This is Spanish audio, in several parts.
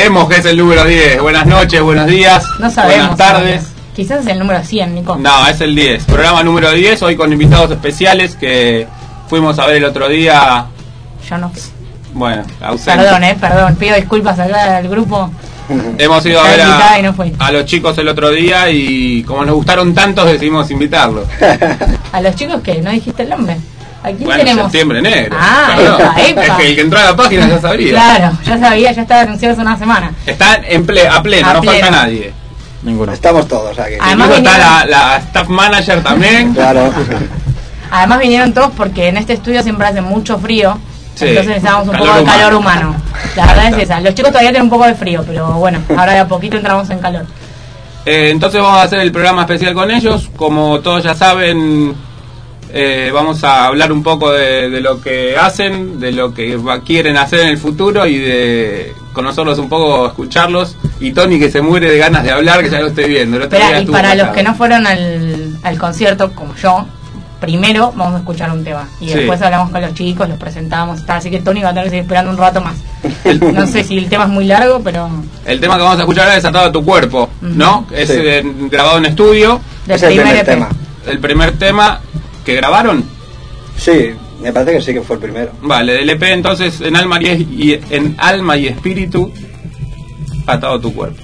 Sabemos que es el número 10. Buenas noches, buenos días. No sabemos. Buenas tardes. Quizás es el número 100, Nico. No, es el 10. Programa número 10, hoy con invitados especiales que fuimos a ver el otro día. Yo no. Bueno, ausente. Perdón. Pido disculpas acá al grupo. Hemos ido a ver no a los chicos el otro día y como nos gustaron tantos decidimos invitarlos. ¿A los chicos qué? ¿No dijiste el nombre? ¿A quién Bueno, tenemos? Septiembre Negro. Epa. Es que el que entró a la página ya sabía. Claro, ya sabía, ya estaba anunciado hace una semana. Están a pleno, no falta nadie. Ninguno. Estamos todos aquí. Además está la staff manager también. Claro. Además vinieron todos porque en este estudio siempre hace mucho frío. Sí, entonces necesitamos un poco de calor humano. La verdad es esa. Los chicos todavía tienen un poco de frío, pero bueno, ahora de a poquito entramos en calor. Entonces vamos a hacer el programa especial con ellos. Como todos ya saben, vamos a hablar un poco de lo que hacen, de lo que quieren hacer en el futuro y de conocerlos un poco, escucharlos. Y Tony que se muere de ganas de hablar, que ya lo estoy viendo. Espera, y para los que no fueron al concierto, como yo, primero vamos a escuchar un tema y después hablamos con los chicos, los presentamos, así que Tony va a tener que seguir esperando un rato más. No sé si el tema es muy largo, pero... El tema que vamos a escuchar ahora es Atado a tu cuerpo, ¿no? Es grabado en estudio. Es el primer tema. El primer tema que grabaron. Sí, me parece que sí que fue el primero. Vale, del EP entonces en alma y espíritu, Atado a tu cuerpo.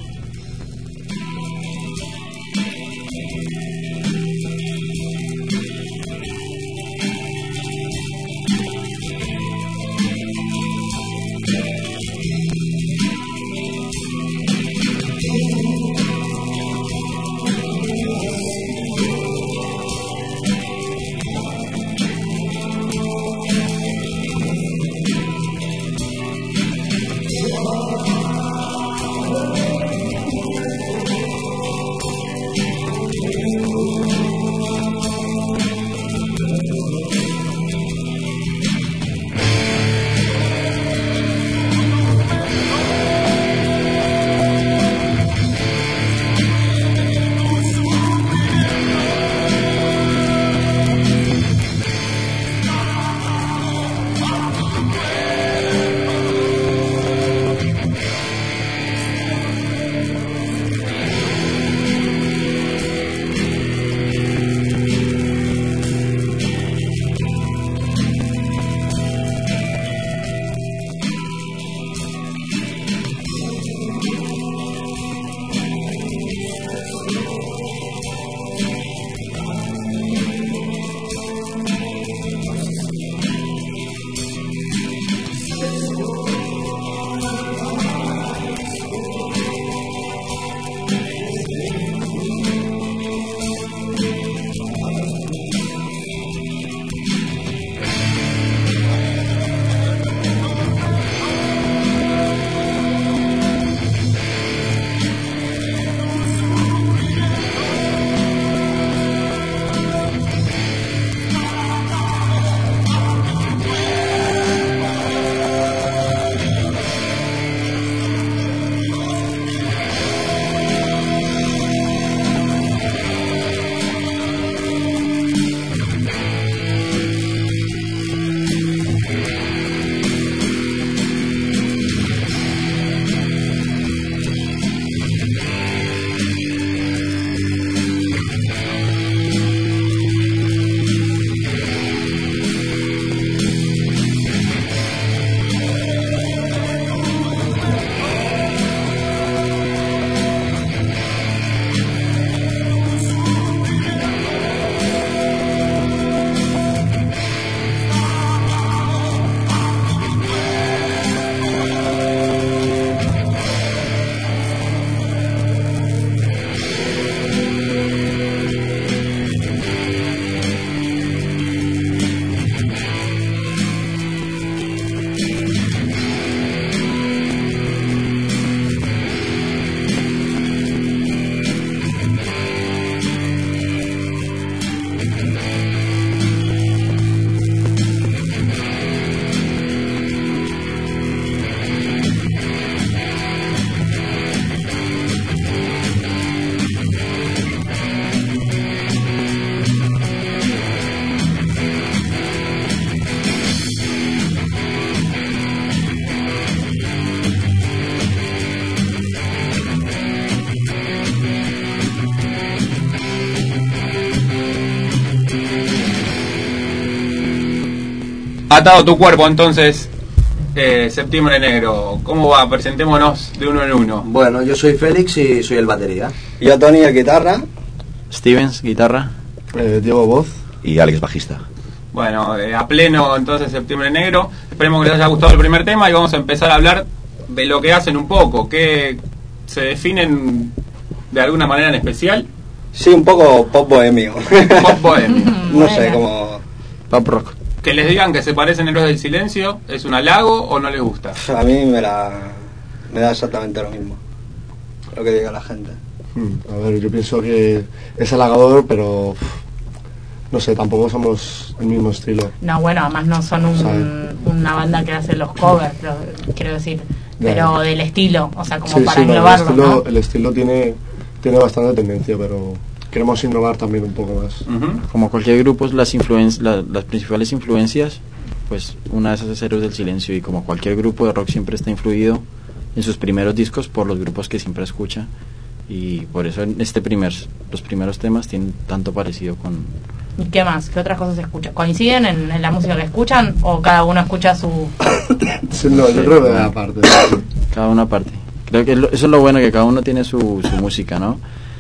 Atado tu cuerpo, entonces, Septiembre Negro. ¿Cómo va? Presentémonos de uno en uno. Bueno, yo soy Félix y soy el batería. Yo, Tony, el guitarra. Stevens, guitarra. Diego, voz. Y Alex, bajista. Bueno, a pleno entonces Septiembre Negro. Esperemos que les haya gustado el primer tema y vamos a empezar a hablar de lo que hacen un poco. ¿Que se definen de alguna manera en especial? Sí, un poco pop bohemio. Pop bohemio. No sé, como... Pop rock. Que les digan que se parecen Héroes del Silencio, ¿es un halago o no les gusta? A mí me da exactamente lo mismo, lo que diga la gente. A ver, yo pienso que es halagador, pero no sé, tampoco somos el mismo estilo. No, bueno, además no son una banda que hace los covers, quiero decir, pero del estilo, o sea, como para englobarlo, ¿no? El estilo tiene bastante tendencia, pero queremos innovar también un poco más. Como cualquier grupo, las principales influencias, pues una de esas es Héroes del Silencio, y como cualquier grupo de rock siempre está influido en sus primeros discos por los grupos que siempre escucha, y por eso los primeros temas tienen tanto parecido con... ¿Y qué más? ¿Qué otras cosas escuchan? ¿Coinciden en la música que escuchan o cada uno escucha su...? Sí, no, yo creo que aparte. Cada uno aparte. Creo que eso es lo bueno, que cada uno tiene su música, ¿no?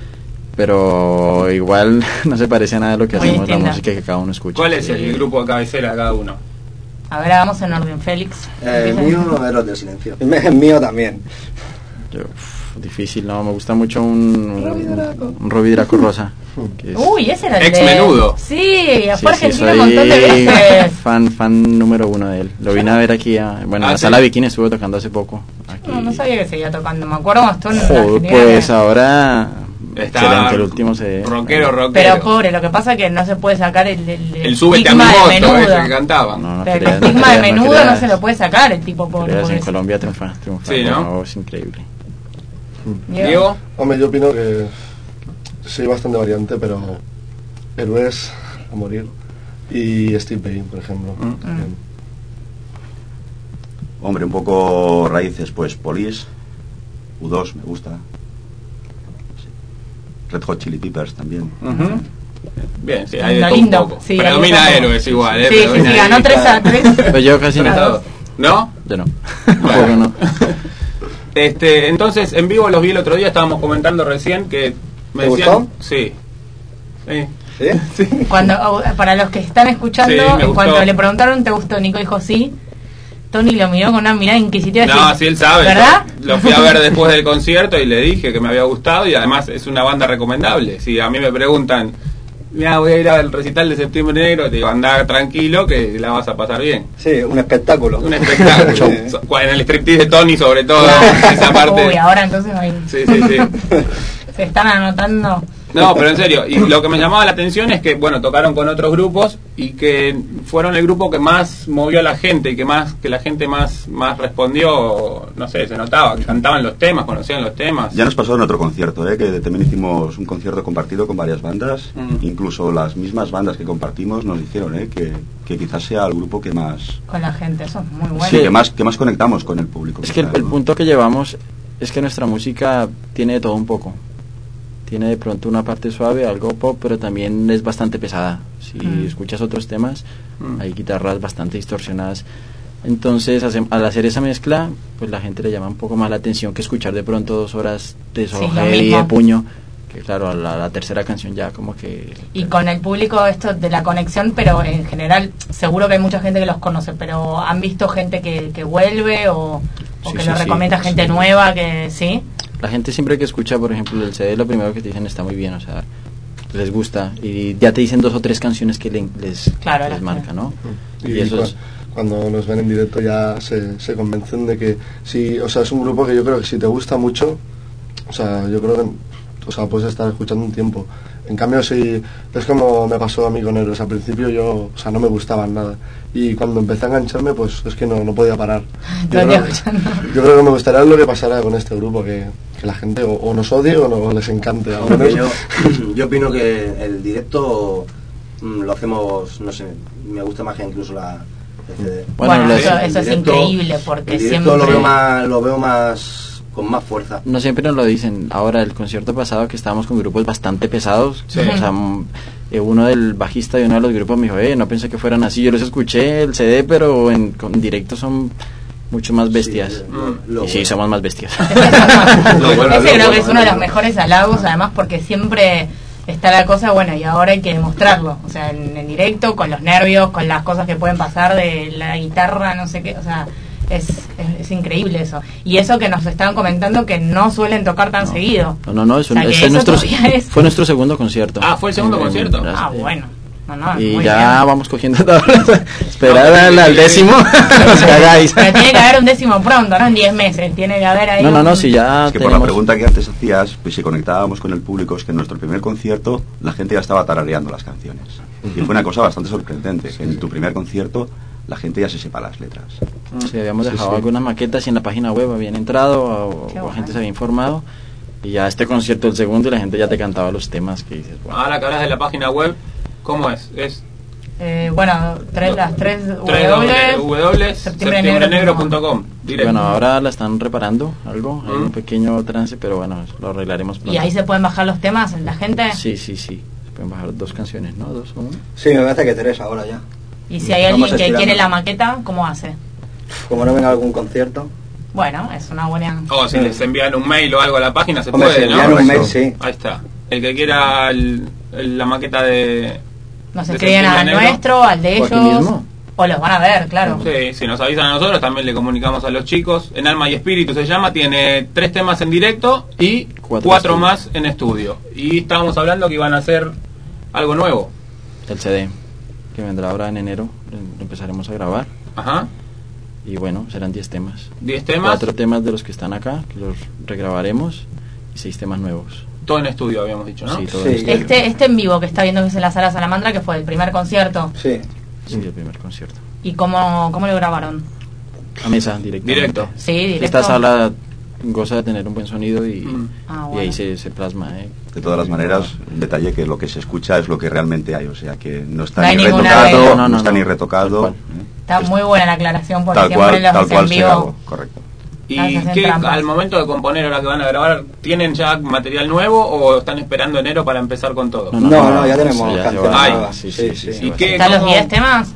Pero igual no se parece a nada de lo que hacemos, la música que cada uno escucha. ¿Cuál es el grupo de cabecera de cada uno? A ver, hagamos en orden, Félix. Mío, Héroes del Silencio. El mío también. Difícil, no, me gusta mucho un Robbie Draco Rosa. Uy, ese era el ex Menudo. Sí, fue sí, Argentina un montón de veces. Fan número uno de él. Lo vine a ver aquí, en la sala Bikini estuvo tocando hace poco. Aquí. No sabía que seguía tocando, me acuerdo más tú en Argentina. Pues ahora... Está excelente, el último CD. Rockero. Pero pobre, lo que pasa es que no se puede sacar el súbete a mi estigma de moto, Menudo. Que cantaban. Pero el estigma de Menudo no se lo puede sacar, el tipo pobre. En Colombia triunfa. Sí, ¿no? Es increíble. Diego. Hombre, yo opino que soy bastante variante, pero Héroes a morir. Y Steve Vai, por ejemplo. Hombre, un poco raíces, pues Police, U2 me gusta. Red Hot Chili Peppers también. Bien, sí, hay de todo un poco. Sí, predomina Héroes igual, Sí, ganó 3-3. Pero yo casi no. ¿No? Yo no. Bueno. No. Entonces, en vivo los vi el otro día, estábamos comentando recién que me decían... ¿Gustó? Sí. ¿Sí? Cuando, para los que están escuchando, Sí, cuando le preguntaron ¿te gustó? Nico dijo sí. Tony lo miró con una mirada inquisitiva. No, sí, él sabe. ¿Verdad? Lo fui a ver después del concierto y le dije que me había gustado, y además es una banda recomendable. Si a mí me preguntan, mira, voy a ir al recital de Septiembre Negro, te digo, anda tranquilo que la vas a pasar bien. Sí, un espectáculo. Un espectáculo. En el striptease de Tony, sobre todo, esa parte. Uy, ahora entonces ahí Sí. se están anotando. No, pero en serio, y lo que me llamaba la atención es que, bueno, tocaron con otros grupos y que fueron el grupo que más movió a la gente y que la gente más respondió, no sé, se notaba, que cantaban los temas, conocían los temas. Ya nos pasó en otro concierto, que también hicimos un concierto compartido con varias bandas, incluso las mismas bandas que compartimos nos dijeron que quizás sea el grupo que más... Con la gente, eso es muy bueno. Sí, que más conectamos con el público. Es que el punto que llevamos es que nuestra música tiene de todo un poco. Tiene de pronto una parte suave, algo pop, pero también es bastante pesada. Si escuchas otros temas, hay guitarras bastante distorsionadas. Entonces, al hacer esa mezcla, pues la gente le llama un poco más la atención que escuchar de pronto 2 horas de solo heavy de puño. Que claro, a la tercera canción ya como que... Y con el público esto de la conexión, pero en general seguro que hay mucha gente que los conoce, pero ¿han visto gente que vuelve o que lo recomienda gente nueva? Que sí. La gente siempre que escucha, por ejemplo, el CD, lo primero que te dicen está muy bien, o sea, les gusta, y ya te dicen 2 o 3 canciones que les marca, ¿no? Y eso cuando nos ven en directo ya se convencen de que sí, o sea, es un grupo que yo creo que si te gusta mucho, o sea, yo creo que puedes estar escuchando un tiempo. En cambio, si es como me pasó a mí con Héroes, al principio yo, o sea, no me gustaban nada, y cuando empecé a engancharme, pues es que no podía parar. Yo creo que me gustaría lo que pasara con este grupo, que la gente o nos odie o no les encante. Yo opino que el directo lo hacemos, no sé, me gusta más que incluso la CD. Bueno, eso es increíble, porque siempre lo veo más con más fuerza. No siempre nos lo dicen. Ahora, el concierto pasado que estábamos con grupos bastante pesados, o sea, uno del bajista de uno de los grupos me dijo, no pensé que fueran así, yo los escuché el CD, pero en directo son mucho más bestias. Sí, y sí, somos más bestias. Ese creo que es uno de los mejores halagos, además porque siempre está la cosa, bueno, y ahora hay que demostrarlo, o sea, en directo, con los nervios, con las cosas que pueden pasar de la guitarra, no sé qué, o sea, es increíble eso. Y eso que nos estaban comentando que no suelen tocar tan seguido. No, fue nuestro segundo concierto. Ah, ¿fue el segundo concierto? Bueno. Y ya bien. Vamos cogiendo esperar al décimo. Pero tiene que haber un décimo pronto, no en 10 meses. Tiene que haber ahí. No, si ya. Es que por la pregunta que antes hacías, pues si conectábamos con el público, es que en nuestro primer concierto la gente ya estaba tarareando las canciones. Y fue una cosa bastante sorprendente, que en tu primer concierto la gente ya se sepa las letras. Sí, habíamos dejado algunas maquetas y en la página web habían entrado o la gente se había informado. Y ya este concierto, el segundo, y la gente ya te cantaba los temas que dices. Bueno. Ahora que hablas de la página web, ¿cómo es? Las tres septiembrenegro.com. Bueno, ahora la están reparando algo, hay un pequeño trance, pero bueno, lo arreglaremos pronto. ¿Y ahí se pueden bajar los temas, la gente? Sí, se pueden bajar 2 canciones, ¿no? 2 o 1. Sí, me parece que 3 ahora ya. ¿Y si hay alguien que quiere la maqueta, cómo hace? Como no venga a algún concierto. Bueno, es una buena... O si les envían un mail o algo a la página, se Hombre, puede, si ¿no? envían un mail, sí. Ahí está. El que quiera la maqueta de... Nos escriben al nuestro, al de ellos, mismo. O los van a ver, claro. Sí, si nos avisan a nosotros, también le comunicamos a los chicos. En Alma y Espíritu se llama, tiene 3 temas en directo y 4 más en estudio. Y estábamos hablando que iban a hacer algo nuevo. El CD, que vendrá ahora en enero, empezaremos a grabar. Ajá. Y bueno, serán 10 temas. 10 temas. 4 temas de los que están acá, que los regrabaremos, y 6 temas nuevos. Todo en estudio habíamos dicho, ¿no? Sí, todo Sí. en estudio. Este en vivo que está viendo que es en la Sala Salamandra, que fue el primer concierto. Sí. Sí, el primer concierto. ¿Y cómo lo grabaron? A mesa, directo. Sí, directo. Esta sala goza de tener un buen sonido y bueno. y ahí se plasma. De todas las maneras, un detalle que lo que se escucha es lo que realmente hay, o sea que no está No hay ni ninguna retocado, no está ni tal retocado. cual. Está muy buena la aclaración porque Tal siempre cual, los tal hacen cual se vivo. grabó, correcto. ¿Y Hacen qué, trampas. al momento de componer ahora que van a grabar, tienen ya material nuevo o están esperando enero para empezar con todo? No, ya tenemos ya se canciones va. nuevas. Sí. ¿Y qué, ¿Están los cómo- 10 temas?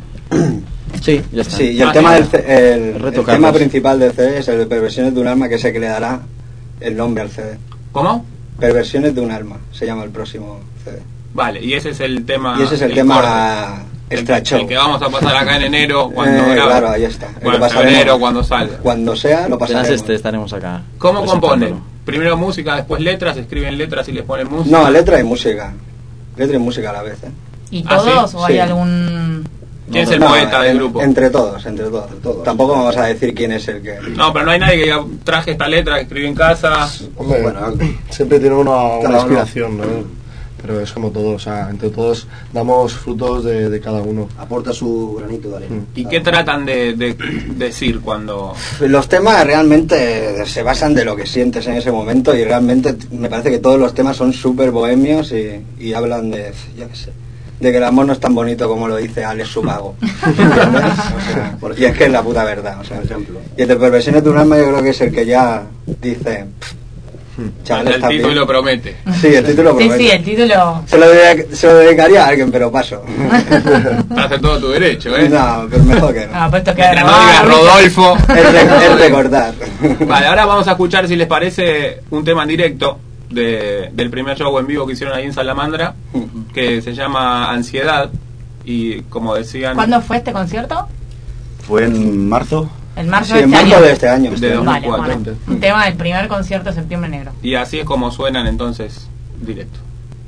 Sí, ya está. Sí, y el Ah, tema, sí. el Retocarlos. tema principal del CD es el de Perversiones de un alma, que es el que le dará el nombre al CD. ¿Cómo? Perversiones de un alma, se llama el próximo CD. Vale, y ese es el tema. Y ese es el corte. tema extra show. El que vamos a pasar acá en enero cuando grabe. Claro, ahí está. El Bueno, que en pasaremos. febrero cuando salga. Cuando sea, lo Apenas pasaremos. estaremos acá. ¿Cómo componen? presentándolo. Primero música, después letras, escriben letras y les ponen música. No, letra y música. Letra y música a la vez, ¿eh? ¿Y ¿Ah, todos sí? o hay Sí. algún...? ¿Quién es el No, poeta del grupo? Entre todos. Tampoco vamos a decir quién es el que... No, pero no hay nadie que diga, traje esta letra, que escribí en casa. Hombre, Bueno, siempre tiene una cada uno. inspiración, ¿no? Pero es como todo, o sea, entre todos damos frutos de cada uno. aporta su granito de arena. ¿Y qué tratan de decir cuando...? Los temas realmente se basan de lo que sientes en ese momento y realmente me parece que todos los temas son súper bohemios y hablan de, yo qué sé, de que el amor no es tan bonito como lo dice Alex Subago. ¿Entiendes? O sea, y es que es la puta verdad. O sea, Por ejemplo. y el de Perversiones de un alma yo creo que es el que ya dice... chaval, El está título bien. promete. Sí, el título Sí, promete. sí, el título... Se lo dedicaría a alguien, pero paso. Estás en todo tu derecho, ¿eh? No, pero mejor que no. Ah, pues esto queda Mientras no digas grabado. Rodolfo. Es recordar. Vale, ahora vamos a escuchar, si les parece, un tema en directo del primer show en vivo que hicieron ahí en Salamandra, que se llama Ansiedad. Y como decían, ¿Cuándo fue este concierto? Fue en marzo. En marzo Sí, de en este marzo año. de este año. De Vale, 2004. bueno, un tema del primer concierto de Septiembre Negro. Y así es como suenan entonces directo.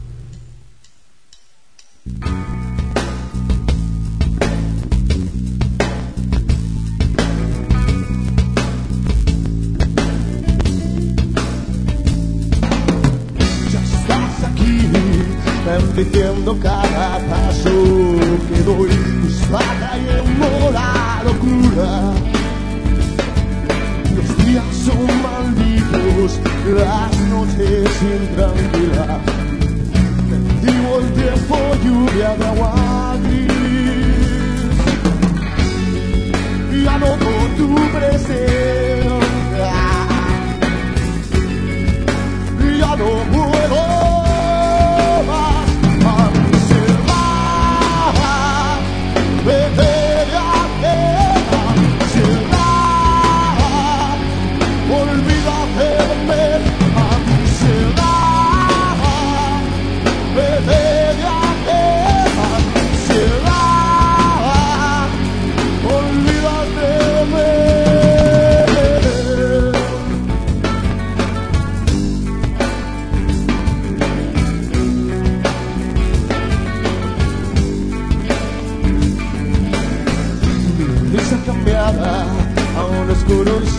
Ya estás aquí, bendiciendo cada paso que doy, cayendo la locura. Los días son malditos, las noches intranquilas. Percibo el tiempo, lluvia de agua gris. Y anoto tu presencia. Ya no puedo más, ansiedad.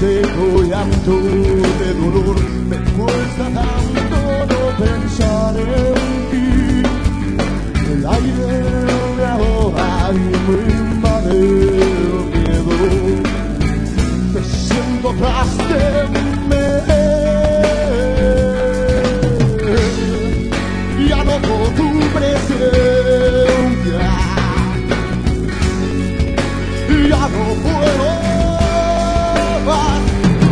seco llanto de dolor, me cuesta tanto no pensar en ti. El aire me ahoga y me invade el miedo. Me siento tras de mí. Ya no por tu presencia. Ya no puedo más.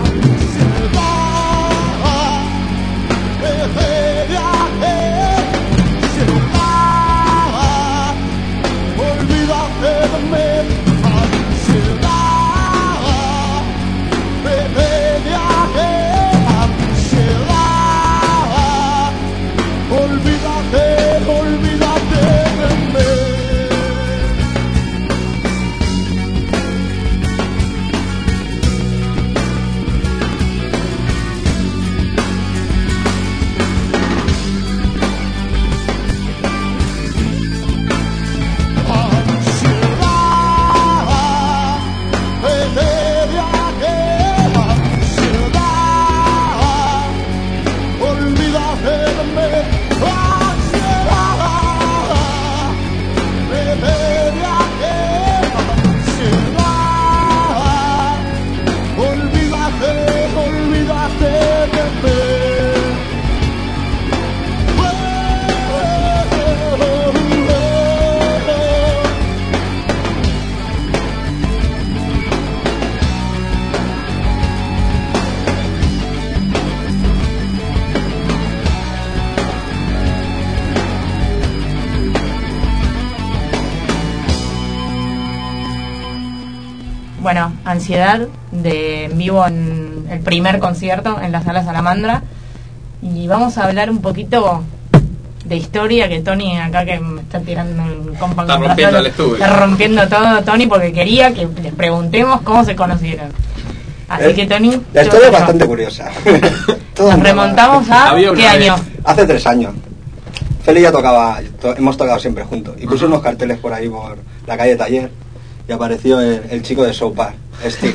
Bueno, Ansiedad, de en vivo en el primer concierto en la Sala Salamandra. Y vamos a hablar un poquito de historia, que Tony acá que me está tirando el compa. Está rompiendo el estudio. Está rompiendo todo, Tony, porque quería que les preguntemos cómo se conocieron. Así que, Tony... La historia es bastante curiosa. Nos remontamos a... ¿Qué año? Hace 3 años. Feli ya tocaba, hemos tocado siempre juntos. Y puso unos carteles por ahí, por la calle Taller, y apareció el chico de South Park, Steve.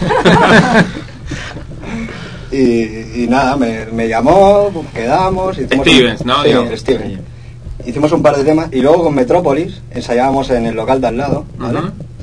y nada, me llamó, quedamos... Stevens, ¿no? Sí, Stevens. Hicimos un par de temas, y luego con Metrópolis ensayábamos en el local de al lado, ¿vale?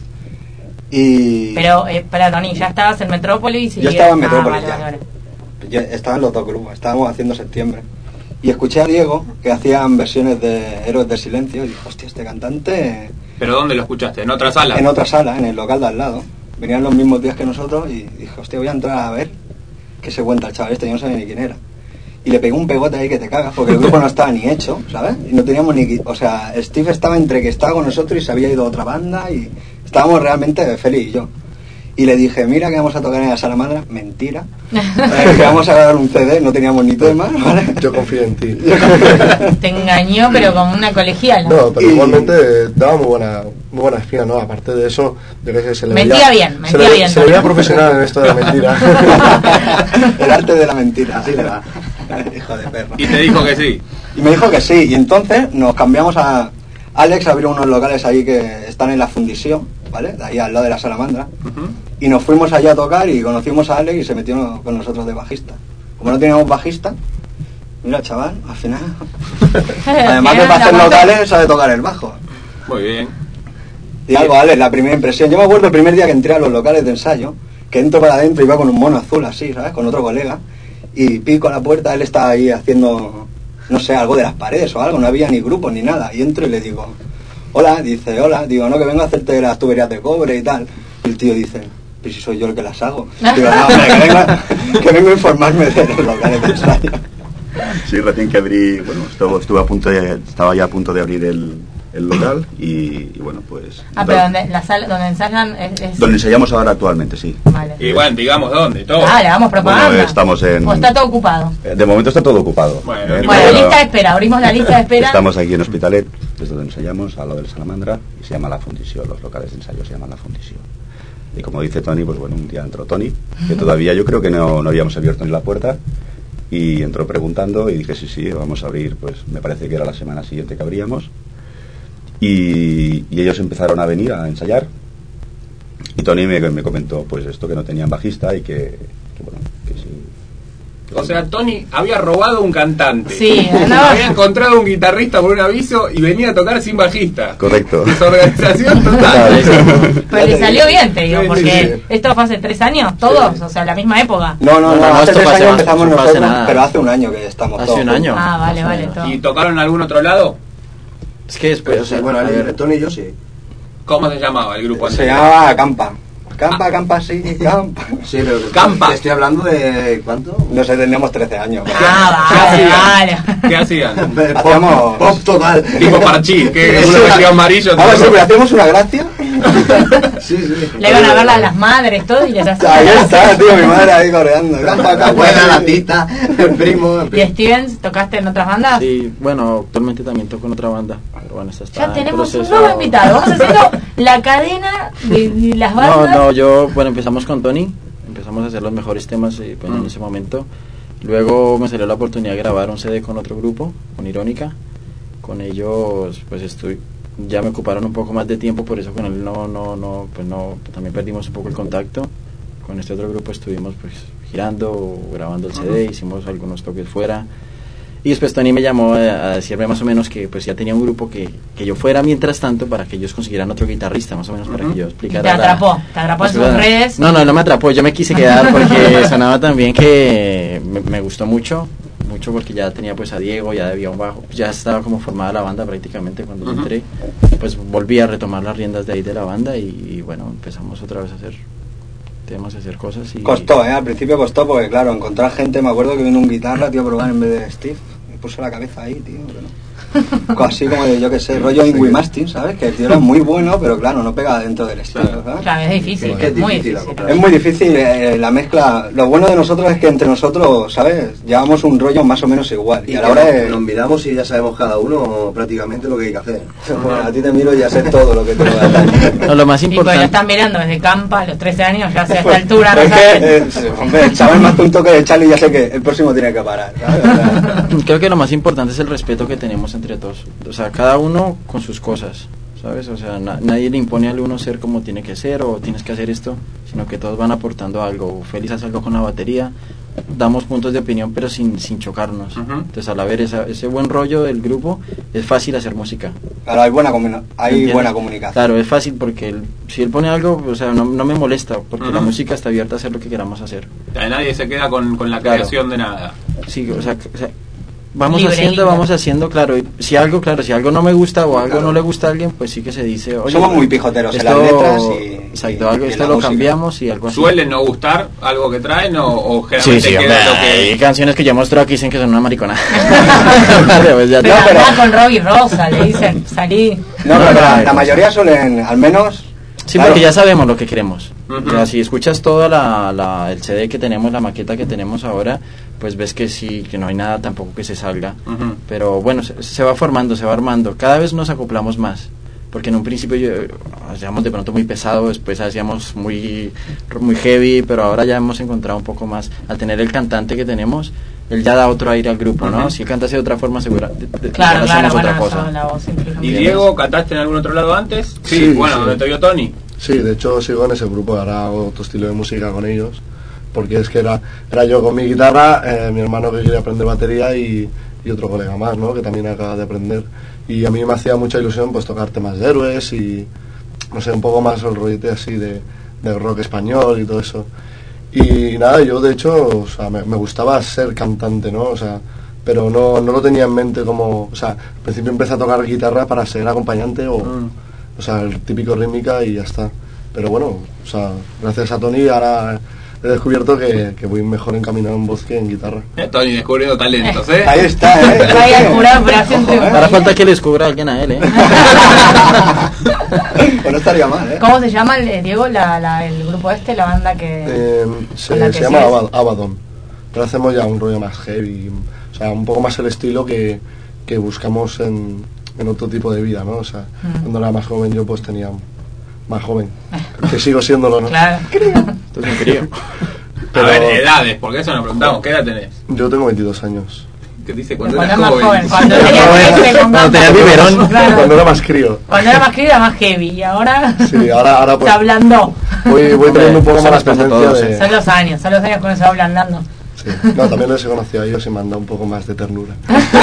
Y... Pero, espera, Tony, ¿ya estabas en Metrópolis? Yo estaba en Metrópolis, vale, vale. Yo estaba en los dos grupos, estábamos haciendo Septiembre. Y escuché a Diego, que hacían versiones de Héroes del Silencio, y dije, hostia, este cantante... ¿Pero dónde lo escuchaste? ¿En otra sala? En otra sala, en el local de al lado. Venían los mismos días que nosotros, y dije, hostia, voy a entrar a ver qué se cuenta el chaval este, yo no sabía ni quién era. Y le pegué un pegote ahí que te cagas, porque el grupo no estaba ni hecho, ¿sabes? Y no teníamos ni... O sea, Steve estaba entre que estaba con nosotros y se había ido a otra banda, y estábamos realmente Feli y yo. Y le dije, mira que vamos a tocar en la Salamandra. Mentira. Que vamos a grabar un CD, no teníamos ni tema, ¿vale? Yo confío en ti. Te engañó, pero como una colegiala. No, pero igualmente daba muy buena espina, ¿no? Aparte de eso, yo qué sé, se le mentía bien. Se le veía profesional en esto de la mentira. El arte de la mentira, así le da. Hijo de perro. Y te dijo que sí. Y me dijo que sí, y entonces nos cambiamos a... Alex abrió unos locales ahí que están en la Fundición, ¿vale? De ahí al lado de la Salamandra. Y nos fuimos allá a tocar y conocimos a Alex y se metió con nosotros de bajista. Como no teníamos bajista, mira, chaval, al final... Además de para hacer locales, sabe tocar el bajo. Muy bien. Y algo, Alex, la primera impresión. Yo me acuerdo el primer día que entré a los locales de ensayo, que entro para adentro y iba con un mono azul así, ¿sabes? Con otro colega. Y pico a la puerta, él estaba ahí haciendo... no sé, algo de las paredes o algo, no había ni grupos ni nada. Y entro y le digo, hola, dice, hola, digo, no, que vengo a hacerte las tuberías de cobre y tal. Y el tío dice, pero si soy yo el que las hago. Digo, no, hombre, que vengo a informarme de los locales de ensayo. Sí, recién que abrí, bueno, estaba ya a punto de abrir el local y bueno, pues... pero la sala donde ensayan es... Donde ensayamos ahora actualmente, sí. Vale. Y bueno, digamos dónde, todo. Le damos propaganda. Bueno, estamos en... ¿O está todo ocupado? De momento está todo ocupado. Bueno, lista de espera, abrimos la lista de espera. Estamos aquí en Hospitalet, que es donde ensayamos, al lado del Salamandra, y se llama La Fundición, los locales de ensayo se llaman La Fundición. Y como dice Tony, pues bueno, un día entró Tony, que todavía yo creo que no habíamos abierto ni la puerta, y entró preguntando, y dije, sí, vamos a abrir, pues me parece que era la semana siguiente que abríamos, y ellos empezaron a venir a ensayar, y Tony me comentó, pues esto, que no tenían bajista, y que que bueno, que sí. O sea, Tony había robado un cantante. Sí, andaba- había encontrado un guitarrista por un aviso y venía a tocar sin bajista. Correcto. Desorganización total. Pero le salió bien, te digo, Sí, porque sí. esto fue hace 3 años, todos, o sea, la misma época. No, hace esto 3 fue hace años más, empezamos eso fue hace nosotros, nada. pero hace un año que estamos Hace todos un año. Ah, vale, más o vale, menos. todo. ¿Y tocaron en algún otro lado? Es que después, o sea, Sí, bueno, a ver, el Tony y yo sí. ¿Cómo se llamaba el grupo Se anterior? llamaba Campa. Campa, sí, Campa. Sí, pero Campa. te estoy hablando de... ¿cuánto? No sé, teníamos 13 años. Vale. ¿Qué hacían? Hacíamos... Pop total. Tipo Parchís, que uno vestido amarillo. Ahora sí, otro- pero hacíamos una gracia. Sí. Le iban a ver a las madres, todo, y les Ahí hacían. está, tío, mi madre ahí coreando. Campa, La abuela, sí. la tita, el primo. ¿Y Stevens, tocaste en otras bandas? sí, bueno, actualmente también toco en otra banda, pero bueno, esta está Ya en tenemos un proceso. nuevo invitado. Vamos haciendo la cadena de las bandas. No, yo, bueno, empezamos con Tony, empezamos a hacer los mejores temas pues, en ese momento. Luego me salió la oportunidad de grabar un CD con otro grupo, con Irónica. Con ellos, pues ya me ocuparon un poco más de tiempo, por eso con él también perdimos un poco el contacto. Con este otro grupo estuvimos pues girando, grabando el CD, hicimos algunos toques fuera. Y después Tony me llamó a decirme más o menos que pues ya tenía un grupo que yo fuera mientras tanto para que ellos consiguieran otro guitarrista, más o menos para que yo Y explicara. te atrapó en sus redes. No me atrapó, yo me quise quedar porque sonaba también que me gustó mucho porque ya tenía pues a Diego, ya había un bajo, ya estaba como formada la banda prácticamente cuando yo entré, pues volví a retomar las riendas de ahí de la banda y bueno, empezamos otra vez a hacer temas, a hacer cosas y... Costó, al principio costó porque claro, encontrar gente, me acuerdo que vino un guitarra, tío, a probar en vez de Steve, me puso la cabeza ahí, tío, pero no. Así como de, yo que sé, rollo Ingui Mastin, ¿sabes? Que el tío era muy bueno, pero claro, no pega dentro del estilo, ¿sabes? Claro, es difícil, Es muy difícil difícil. acoplar. Es muy difícil la mezcla. Lo bueno de nosotros es que entre nosotros, ¿sabes? Llevamos un rollo más o menos igual. Y a la hora de... nos miramos y ya sabemos cada uno prácticamente lo que hay que hacer. Bueno, a ti te miro y ya sé todo lo que te voy a dar. No, lo más Y pues lo importante... están mirando desde Campa a los 13 años, ya sé a esta altura. Pues no es saben. que, hombre, el chaval más un toque de Charlie ya sé que el próximo tiene que parar, ¿sabes? O sea, Creo que lo más importante es el respeto que tenemos entre todos. O sea, cada uno con sus cosas, ¿sabes? O sea, nadie le impone al uno ser como tiene que ser o tienes que hacer esto, sino que todos van aportando algo. Félix hace algo con la batería, damos puntos de opinión pero sin chocarnos. Entonces al haber ese buen rollo del grupo, es fácil hacer música. claro, hay buena ¿Entiendes? comunicación. Claro, es fácil porque si él pone algo, o sea, no me molesta, porque la música está abierta a hacer lo que queramos hacer. Nadie se queda con la Claro. creación de nada. Sí, o sea, vamos Libre, haciendo, libre. claro, y si algo no me gusta o algo no le gusta a alguien, pues sí que se dice, oye, Somos muy pijoteros en las letras y exacto, y algo, en esto la lo música. cambiamos y algo así. ¿Suele no gustar algo que traen o Sí, generalmente sí, hombre, queda lo hay que... canciones que yo muestro aquí dicen que son una maricona. Pues ya Pero está. andá con Robbie Rosa, le dicen, salí. No, pero la mayoría suelen, al menos... Sí, claro, porque ya sabemos lo que queremos. Ujú. O sea, si escuchas toda el CD que tenemos, la maqueta que tenemos ahora, pues ves que sí, que no hay nada tampoco que se salga. Ujú. Pero bueno, se va formando, se va armando. Cada vez nos acoplamos más. Porque en un principio hacíamos de pronto muy pesado, después hacíamos muy heavy, pero ahora ya hemos encontrado un poco más. Al tener el cantante que tenemos, él ya da otro aire al grupo, ¿no? Si él cantase de otra forma, seguro Claro, hacemos otra bueno, cosa. eso, la voz implica ¿Y mucho. Diego, cantaste en algún otro lado antes? Sí, bueno, sí. donde te vio Tony. Sí, de hecho sigo en ese grupo, ahora hago otro estilo de música con ellos, porque es que era yo con mi guitarra, mi hermano que quería aprender batería y otro colega más, ¿no? Que también acaba de aprender. Y a mí me hacía mucha ilusión pues tocar temas de Héroes y, no sé, un poco más el rollete así de rock español y todo eso. Y nada, yo de hecho, o sea, me gustaba ser cantante, ¿no? O sea, pero no lo tenía en mente como, o sea, al principio empecé a tocar guitarra para ser acompañante o sea, el típico rítmica y ya está. Pero bueno, o sea, gracias a Tony ahora he descubierto que voy mejor encaminado en voz que en guitarra. Tony descubriendo talentos, ¿eh? Ahí está, Ahí al jurado, pero siempre- Ahora falta que le descubra a alguien a él, ¿eh? Pues no estaría mal, ¿eh? ¿Cómo se llama, Diego, el grupo este, la banda que... con la Se que llama sigues? Abaddon. Pero hacemos ya un rollo más heavy, o sea, un poco más el estilo que buscamos en otro tipo de vida, ¿no? O sea, cuando era más joven yo pues tenía más joven, que sigo siéndolo, ¿no? Claro. Entonces, querido. Pero- A ver, edades, porque eso nos preguntamos. ¿Qué edad tenés? Yo tengo 22 años. ¿Qué dice Cuando cuando era eras más joven, cuando joven? tenía Joven, 13 con cuando tenía Campa. biberón. Claro. Cuando era más crío. Cuando era más querida, más heavy. Y ahora Sí, ahora pues, está hablando. voy teniendo un poco más la Somos tendencia todos, de... Son los años que uno se va ablandando. Sí. No, también los he conocido a ellos y me han dado un poco más de ternura.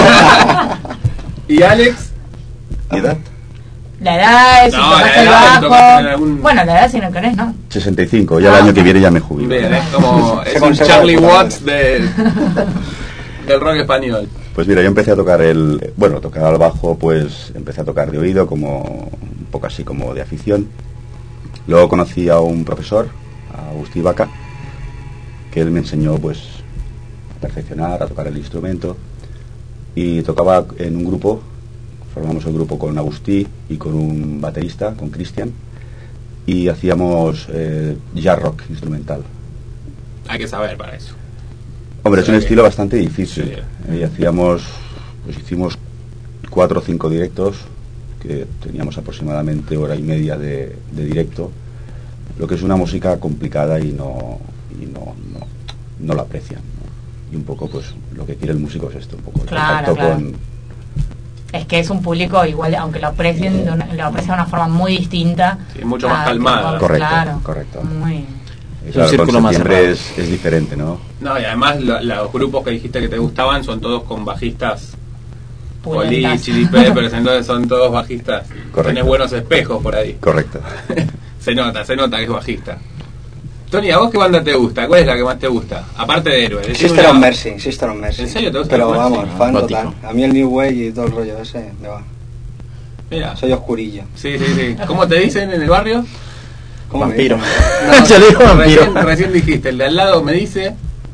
¿Y Alex? ¿Y edad? La edad, si No, tocas la el edad, tocas en bajo. algún- Bueno, la edad si no querés, ¿no? 65, ya el año que viene ya me jubilo. Bien, es como Se es un conserva Charlie de puta Watts del rock español. Pues mira, yo empecé a tocar tocar al bajo, pues empecé a tocar de oído, como un poco así como de afición. Luego conocí a un profesor, a Agustí Vaca, que él me enseñó pues a perfeccionar, a tocar el instrumento, y tocaba en un grupo. Formamos el grupo con Agustí y con un baterista, con Cristian, y hacíamos jazz rock instrumental. Hay que saber para eso. Hombre, es un Sí. estilo bastante difícil. Sí. Y hicimos 4 o 5 directos, que teníamos aproximadamente hora y media de directo, lo que es una música complicada y no la aprecian, ¿no? Y un poco pues lo que quiere el músico es esto, un poco el Claro, contacto claro. con... Es que es un público igual, aunque lo aprecien lo aprecian de una forma muy distinta. Sí, mucho más a- calmada. Correcto, claro. correcto. Muy... y un claro, círculo con más septiembre cerrado. es diferente, ¿no? No, y además los grupos que dijiste que te gustaban son todos con bajistas Poli, pulentas. Chili Peppers, entonces son todos bajistas. Correcto. Tenés buenos espejos por ahí. Correcto. se nota que es bajista. Tony, ¿a vos qué banda te gusta? ¿Cuál es la que más te gusta? Aparte de Héroes. Decime Sister una- of Mercy, Sister of Mercy. ¿En serio te gusta Pero Mercy? vamos, fan Gótico. total. A mí el New Way y todo el rollo ese me va. Mira. Soy oscurillo. Sí. ¿Cómo te dicen en el barrio? ¿Cómo me Vampiro. dicen? Yo le digo vampiro. Recién dijiste, el de al lado me dice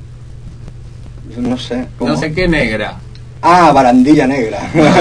No sé. ¿cómo? no sé qué negra. Ah, barandilla negra.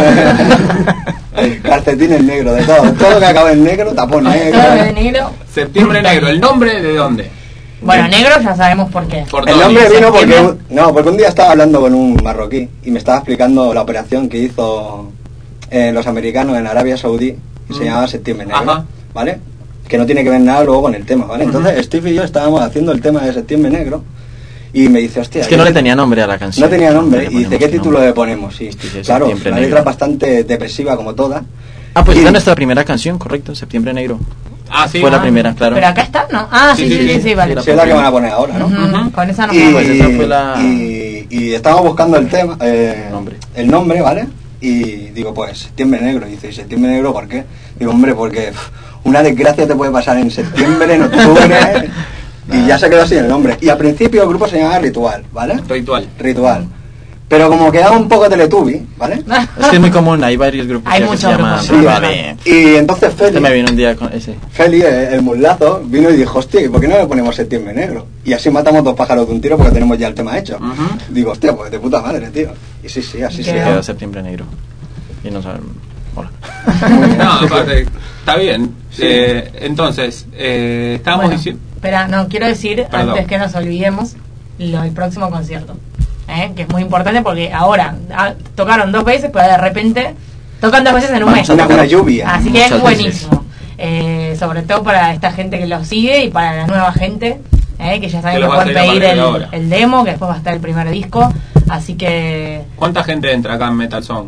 Calcetines negros, de todo. Todo que acaba en negro, tapón Todo de negro. negro. Septiembre negro, ¿el nombre de dónde? Bueno, negro ya sabemos por qué. Por El Tony. nombre vino porque ¿Septiembre? porque un día estaba hablando con un marroquí y me estaba explicando la operación que hizo los americanos en Arabia Saudí y se llamaba Septiembre Negro, Ajá. ¿vale? Que no tiene que ver nada luego con el tema, ¿vale? Entonces Steve y yo estábamos haciendo el tema de Septiembre Negro y me dice, hostia, Es que no le tenía nombre a la canción. no tenía nombre Le y dice, ponemos ¿qué qué título nombre? le ponemos? Sí, Dice, claro, Septiembre la Negro. letra es bastante depresiva como toda. Ah, pues Y- esta es nuestra primera canción, correcto, Septiembre Negro. Ah, sí. Fue la Ah. primera, claro. Pero acá está, ¿no? Ah, sí, sí, vale. Sí, es la que van a poner ahora, ¿no? Ujú, con esa no Y, me Pues esa fue la- y estábamos buscando el tema, Nombre. el nombre, ¿vale? Y digo, pues, Septiembre Negro. Y dice, ¿y Septiembre Negro por qué? Digo, hombre, porque una desgracia te puede pasar en septiembre, en octubre, y ya se quedó así el nombre. Y al principio el grupo se llamaba Ritual, ¿vale? Ritual. Pero como quedaba un poco Teletubby, ¿vale? Es que es muy común, hay varios grupos Hay ya que muchos se llaman. grupos, sí. Vale. Y entonces Este me vino un día con ese. Feli, el mulazo, vino y dijo, hostia, ¿y por qué no le ponemos Septiembre Negro? Y así matamos 2 pájaros de un tiro porque tenemos ya el tema hecho. Ujú. Digo, hostia, pues de puta madre, tío. Y sí, así Y se quedó. Quedó Septiembre Negro. Y no saben. Hola. No, aparte, está bien. Entonces, estábamos Bueno, diciendo... espera, no, quiero decir, Perdón. antes que nos olvidemos, el próximo concierto. Que es muy importante porque ahora tocaron 2 veces, pero de repente tocan 2 veces en un Vamos mes. a tocar una lluvia. Así que es Muchas buenísimo. Sobre todo para esta gente que lo sigue y para la nueva gente, que ya Que saben lo que va a pueden tener a pedir partir de ahora. el demo, que después va a estar el primer disco. Así que ¿Cuánta gente entra acá en Metal Song?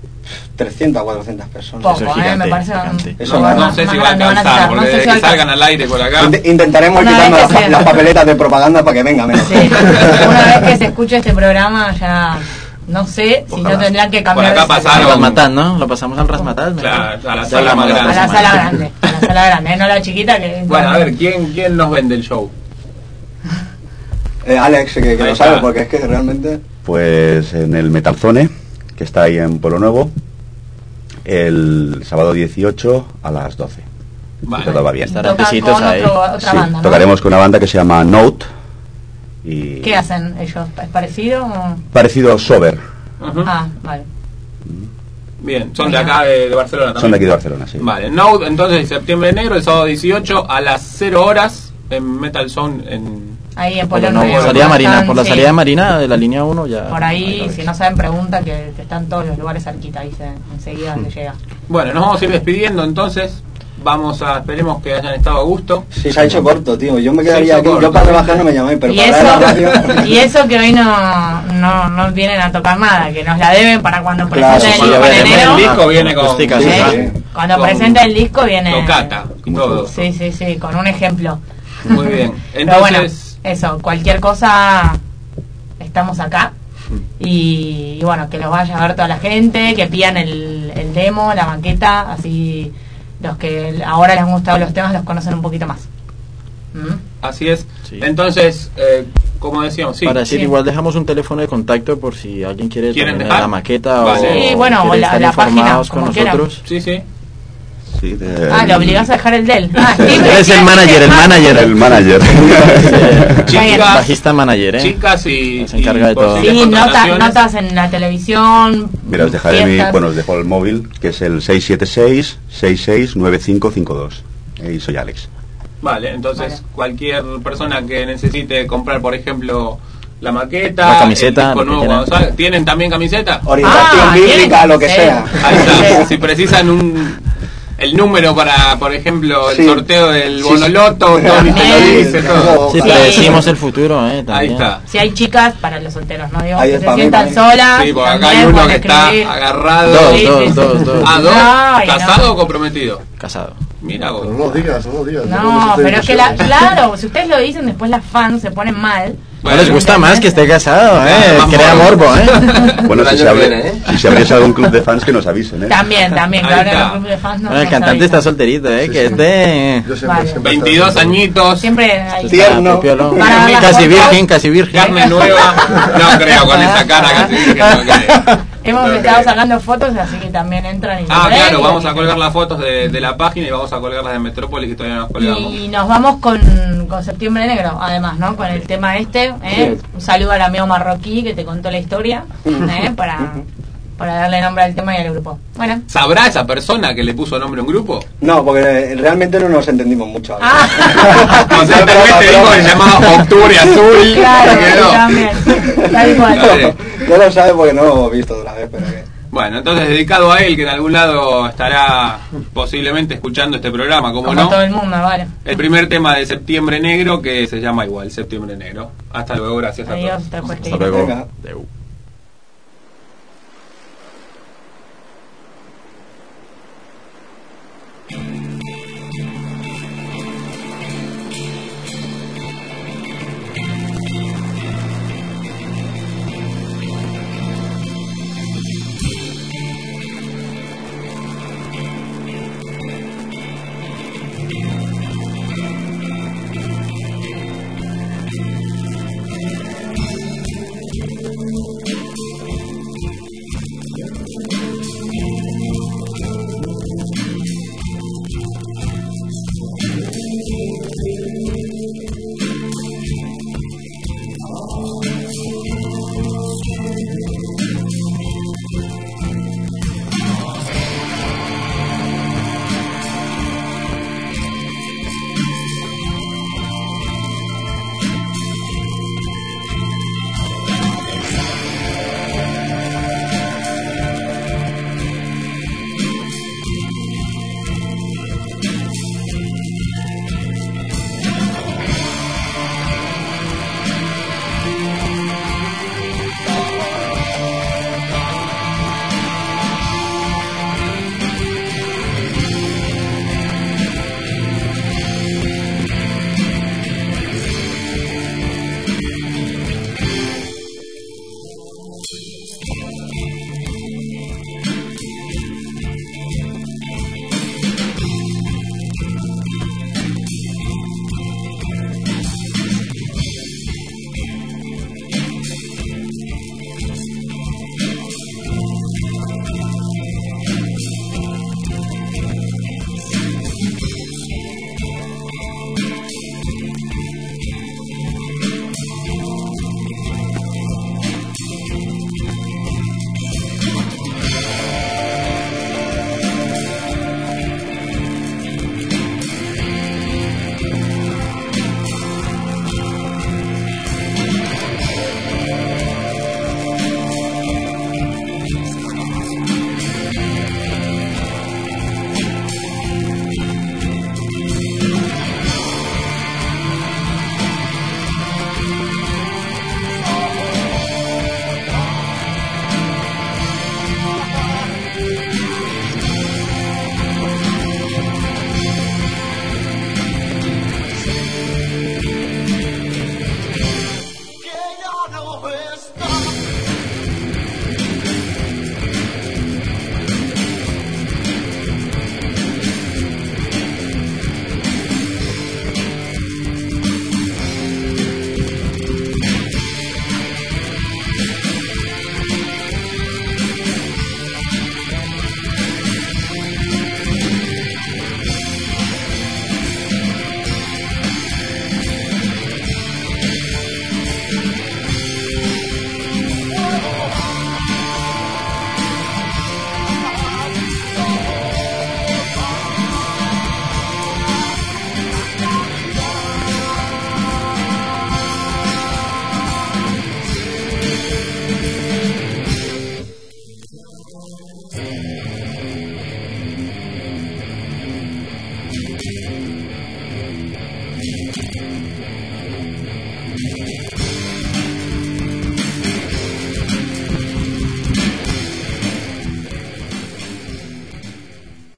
300 a 400 personas. poco, Eso es gigante, me parece. gigante. Eso más- No sé más si va a grande van alcanzar, ser, porque no sé de si que va a alcanzar. salgan al aire por acá... Intentaremos Una quitarnos vez que sea. las papeletas de propaganda para que venga menos. Sí. Una vez que se escuche este programa ya no sé si Ojalá. no tendrán que cambiar Por acá de pasaron. Al Rasmatal, ¿no? Lo pasamos al Rasmatal. Claro, a la Ya sala hablamos más de a la grande. sala grande, a la sala grande, no la chiquita que Bueno, a ver, ¿quién nos vende el show? Alex, que Ahí lo está. sabe, porque es que realmente... Pues en el Metalzone, que está ahí en Pueblo Nuevo, el sábado 18 a las 12. Vale. Si todo va bien. Estarán tocan pisitos con ahí. otra Sí, banda, ¿no? tocaremos con una banda que se llama Note y ¿Qué hacen ellos? ¿Es parecido? o? parecido a Sober. Ujú. Ah, vale. Bien, son de acá de Barcelona también. Son de aquí de Barcelona, sí. Vale, Node, entonces Septiembre Negro, el sábado 18 a las 0 horas en Metal Zone en... Ahí en Por Pueblo la Nuevo. salida marina, Están, por la sí. salida marina de la línea 1 ya. Por ahí, lo si ves. no saben, pregunta que están todos los lugares cerquita, ahí enseguida se llega. Bueno, nos vamos a ir despidiendo entonces. Esperemos que hayan estado a gusto. Sí, se ha hecho corto, tío. Yo me Se ha quedaría hecho aquí. corto. Yo para trabajar no me llamáis, pero Y para hablar en la eso, radio... y eso que hoy no vienen a tocar nada, que nos la deben para cuando Claro, presenten sí, el disco a en ver, enero. el disco viene con... Acústica, Sí, ¿eh? sí. Cuando con presenta el disco viene... Tocata y todo. Sí, con un ejemplo. Muy bien. Pero bueno, Entonces, eso, cualquier cosa, estamos acá. Y bueno, que los vaya a ver toda la gente, que pidan el demo, la maqueta, así los que ahora les han gustado los temas los conocen un poquito más. así es. Sí. Entonces, como decíamos, sí. Para decir, Sí. igual dejamos un teléfono de contacto por si alguien quiere ¿Quieren poner dejar? la maqueta Vale. o Sí, bueno, quiere la estar página, informados con como quieran. nosotros. Sí, sí. Sí, Lo obligás a dejar el del. Él es el manager, el manager. El manager. Chicas, Bajista manager, chicas y se encarga de todo. posibles Sí, contrataciones. notas en la televisión. Mira, os dejaré fiestas. os dejo el móvil, que es el 676-669552. Y soy Alex. Vale, entonces Vale. cualquier persona que necesite comprar, por ejemplo, la maqueta, La camiseta, el disco lo que nuevo, quieran. cuando salga, ¿tienen también camiseta? Orientación bíblica, ¿tienen? lo que Sí. sea. Ahí está. Si precisan el número para, por ejemplo, el Sí. sorteo del Sí, Bonoloto, sí. Tony te lo dice, todo. Sí, Sí. predecimos el futuro, Ahí también. está. Si hay chicas, para los solteros, no digo Ahí que es se para mí sientan también. solas. Sí, porque acá también hay uno pueden que está escribir. agarrado. Dos, Sí, dos, sí, sí. dos, dos. ¿A dos? Ay, no. ¿Casado o comprometido? Casado. Mira vos. No lo digas. No, pero es que claro, si ustedes lo dicen, después las fans se ponen mal. No les gusta más que esté casado, Más crea morbo. morbo, Bueno, El si año se, que abre, viene, si se abriese algún club de fans, que nos avisen, ¿eh? También, Ahí que ahora está. los grupos de fans no Bueno, el nos cantante avisan. está solterito, que Sí. esté... Yo siempre, Vale. siempre 22 añitos, Siempre hay Tierno. Piolo. Para las Casi fotos. virgen, casi virgen. carne nueva. No creo, con esa cara casi que no creo. Hemos No estado creo. sacando fotos, así que también entran y Ah, lo ven, claro, y- vamos a colgar las fotos de la página y vamos a colgar las de Metrópolis que todavía no las colgamos. Y nos vamos con Septiembre Negro, además, ¿no? Con el tema este. Un saludo al amigo marroquí que te contó la historia, para darle nombre al tema y al grupo. Bueno. ¿Sabrá esa persona que le puso nombre a un grupo? No, porque realmente no nos entendimos mucho. Ah, O sea, tal vez te digo que se llamaba Octubre Azul. claro, se quedó. también. Tal cual. Vale. No lo sabe porque no lo hemos visto otra vez, pero que... Bueno, entonces dedicado a él, que en algún lado estará posiblemente escuchando este programa, ¿cómo Como no? todo el mundo, vale. El primer tema de Septiembre Negro, que se llama igual, Septiembre Negro. Hasta luego, gracias a todos. Adiós, hasta el jueves que Hasta viene. luego. Venga. Deu.